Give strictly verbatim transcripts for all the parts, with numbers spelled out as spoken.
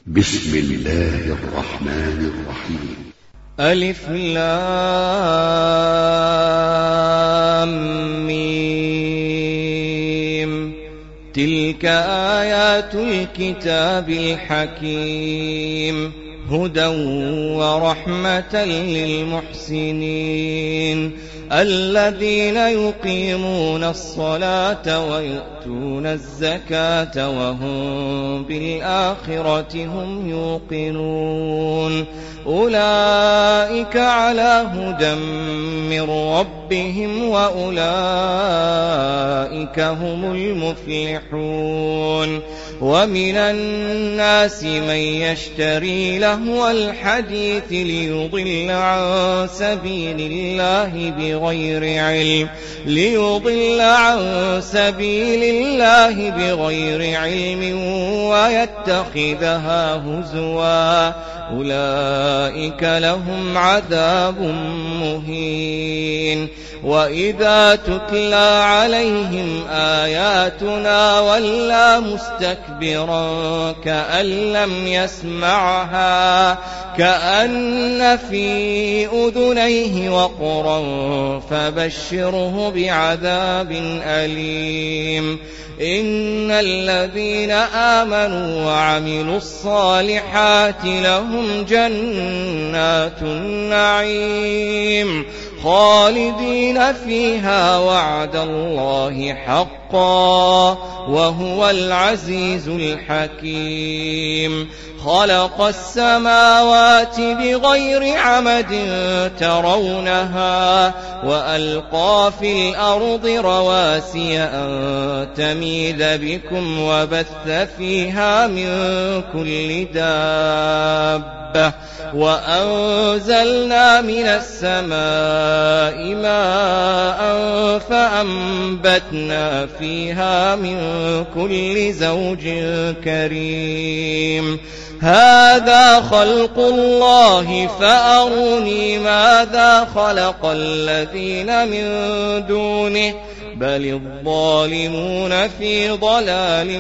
بسم الله الرحمن الرحيم. ألف لام ميم. تلك آيات الكتاب الحكيم، هدى ورحمة للمحسنين الذين يقيمون الصلاة ويؤتون الزكاة وهم بالآخرة هم يوقنون. أولئك على هدى من ربهم وأولئك هم المفلحون. ومن الناس من يشتري لهو الحديث ليضل عن سبيل الله بغير علم ليضل عن سبيل الله بغير علم ويتخذها هزوا. أولئك لهم عذاب مهين. وإذا تتلى عليهم آياتنا ولى مستكبرا كأن لم يسمعها كأن في أذنيه وقرا فبشره بعذاب أليم. إن الذين آمنوا وعملوا الصالحات لهم جنات النعيم خالدين فيها وعد الله حقا وهو العزيز الحكيم. خلق السماوات بغير عمد ترونها وألقى في الأرض رواسي أن تميد بكم وبث فيها من كل دابة وأنزلنا من السماء ماء فأنبتنا فيها من كل زوج كريم. هذا خلق الله فأروني ماذا خلق الذين من دونه بل الظالمون في ضلال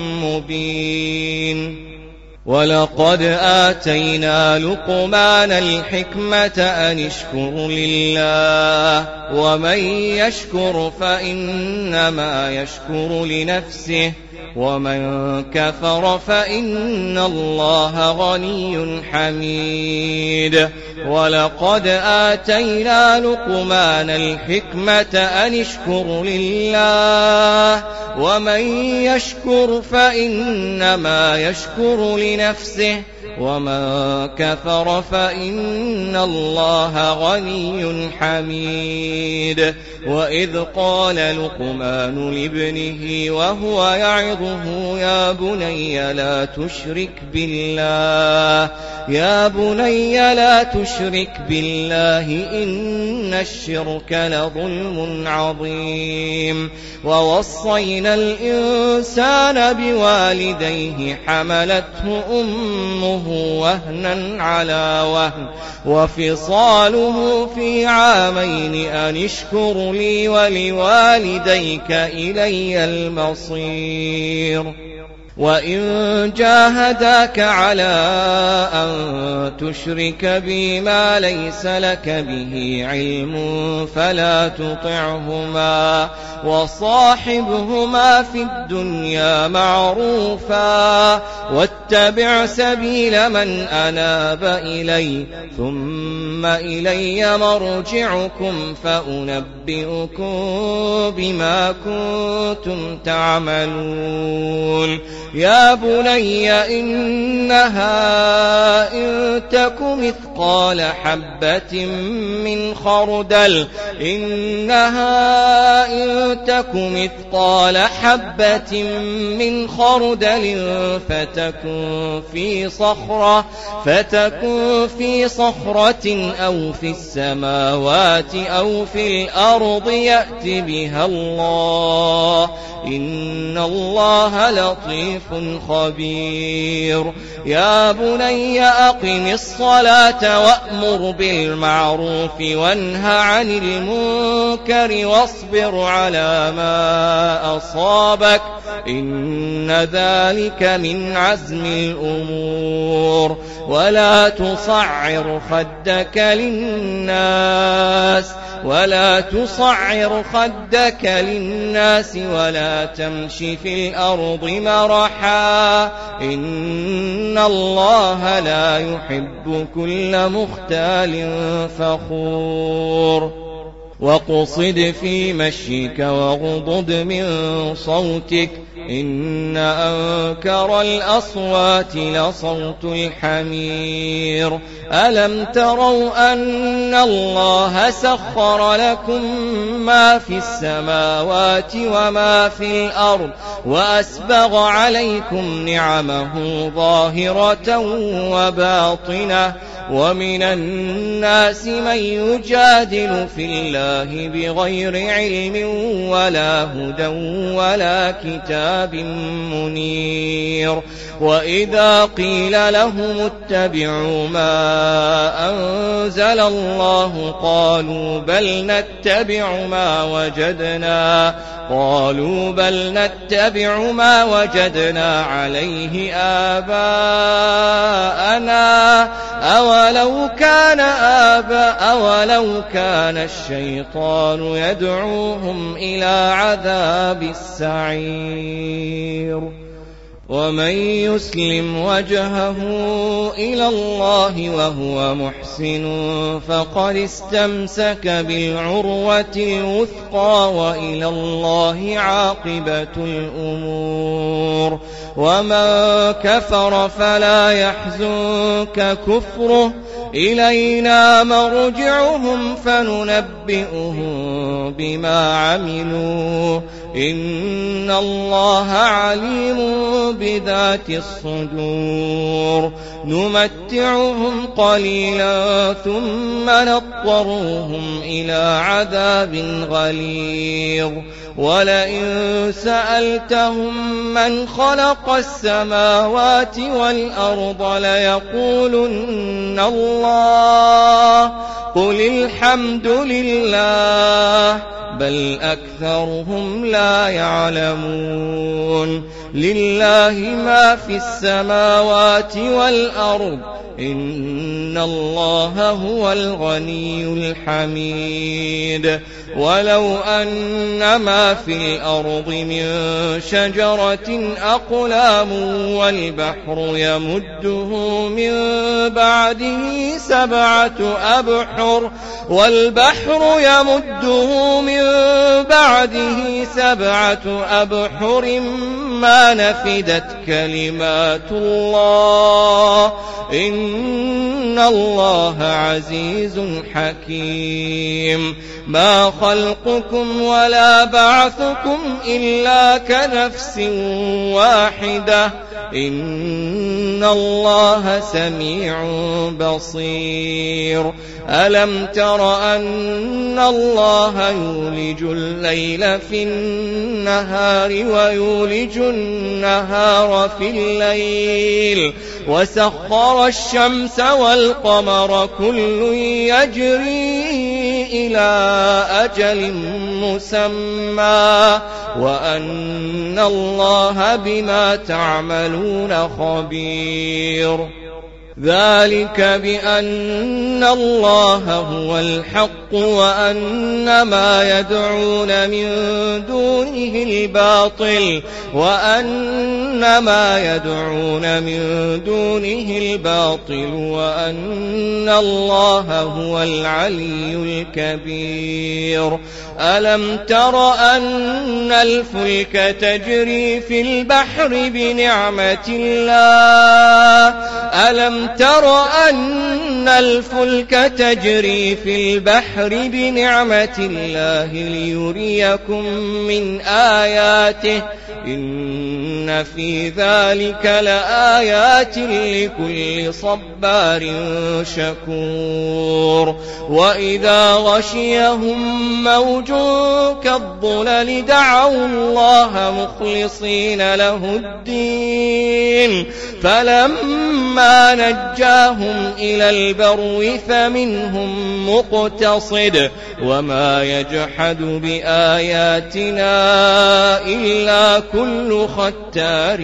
مبين. ولقد آتينا لقمان الحكمة أن اشكر لله ومن يشكر فإنما يشكر لنفسه ومن كفر فإن الله غني حميد. ولقد آتينا لقمان الحكمة أن اشكر لله ومن يشكر فإنما يشكر لنفسه ومن كفر فإن الله غني حميد. وإذ قال لقمان لابنه وهو يعظه يا بني لا تشرك بالله يا بني لا تشرك بالله إن الشرك لظلم عظيم. ووصينا الإنسان بوالديه حملته أمه وهنا على وهن وفصاله في عامين أن اشكر لي ولوالديك إلي المصير. وإن جاهداك على أن تشرك بي ما ليس لك به علم فلا تطعهما وصاحبهما في الدنيا معروفا واتبع سبيل من أناب إلي ثم إلي مرجعكم فأنبئكم بما كنتم تعملون. يا بني إنها إن تك مثقال حبة من خردل إنها إن تك مثقال حبة من خردل فتكن في صخرة فتكن في صخرة أو في السماوات أو في الأرض يأت بها الله إن الله لطيف لطيف خبير يا بني أقم الصلاة وأمر بالمعروف وانه عن المنكر واصبر على ما أصابك إن ذلك من عزم الأمور ولا تصعر خدك للناس ولا تصعر خدك للناس ولا تمش في الأرض مرحا إن الله لا يحب كل مختال فخور وقصد في مشيك وغضض من صوتك إن أنكر الأصوات لصوت الحمير ألم تروا أن الله سخر لكم ما في السماوات وما في الأرض وأسبغ عليكم نعمه ظاهرة وباطنة ومن الناس من يجادل في الله بغير علم ولا هدى ولا كتاب منير وإذا قيل لهم اتبعوا ما أنزل الله قالوا بل نتبع ما وجدنا قالوا بل نتبع ما وجدنا عليه آباءنا أولو كان آباء أولو كان الشيطان يدعوهم إلى عذاب السعير ومن يسلم وجهه إلى الله وهو محسن فقد استمسك بالعروة الوثقى وإلى الله عاقبة الأمور ومن كفر فلا يحزنك كفره إلينا مرجعهم فننبئهم بما عملوا إن الله عليم بذات الصدور نمتعهم قليلا ثم نضطرهم إلى عذاب غليظ ولئن سألتهم من خلق السماوات والأرض ليقولن الله قل الحمد لله بل أكثرهم لا يعلمون لله ما في السماوات والأرض إن الله هو الغني الحميد ولو أن ما في الأرض من شجرة أقلام والبحر يمده من بعده سبعة أبحر والبحر يمده من بعده سبعة أبحر ما نفدت كلمات الله إن الله عزيز حكيم ما خلقكم ولا بعثكم إلا كنفس واحدة إن الله سميع بصير ألم تر أن الله يولج الليل في النهار ويولج النهار في الليل وسخر الشمس والقمر كل يجري إلى أجل مسمى وأن الله بما تعملون خبير ذلك بأن الله هو الحق وأن ما يدعون من دونه الباطل وأن ما يدعون من دونه الباطل وأن الله هو العلي الكبير ألم تر أن الفلك تجري في البحر بنعمة الله ألم تر أن الفلك تجري في البحر بنعمة الله ليريكم من آياته إن في ذلك لآيات لكل صبار شكور وإذا غشيهم موج كالظلل دعوا الله مخلصين له الدين فلما نجاهم إلى البر فمنهم مقتصد وما يجحد بآياتنا إلا كل ختار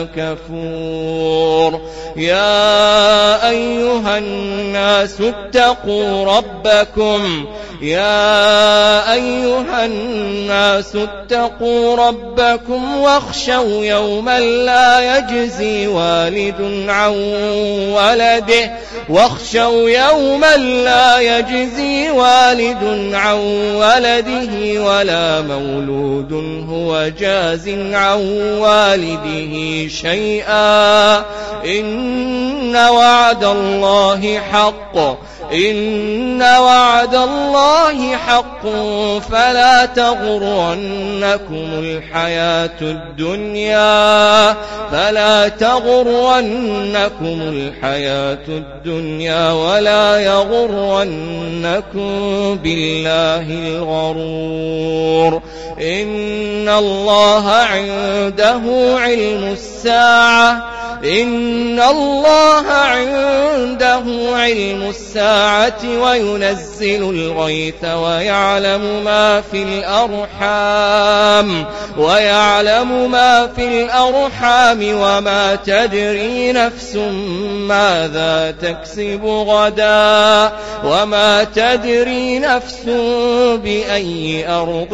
كفور يا أيها الناس اتقوا ربكم يا أيها الناس اتقوا ربكم واخشوا يوما لا يجزي والد عن ولده واخشوا يوما لا يجزي والد عن ولده ولا مولود هو جاز عن والده شيئا إن وعد الله حق إن وعد الله حق فلا تغرنكم الحياة الدنيا فلا تغرنكم الحياة الدنيا ولا يغرنكم بالله الغرور إن الله عنده علم الساعة إن الله عنده علم الساعة وينزل الغيث ويعلم ما في الأرحام ويعلم ما في الأرحام وما تدري نفس ماذا تكسب غدا وما تدري نفس بأي أرض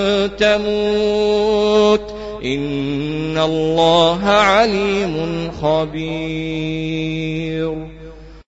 تموت إن الله عليم خبير.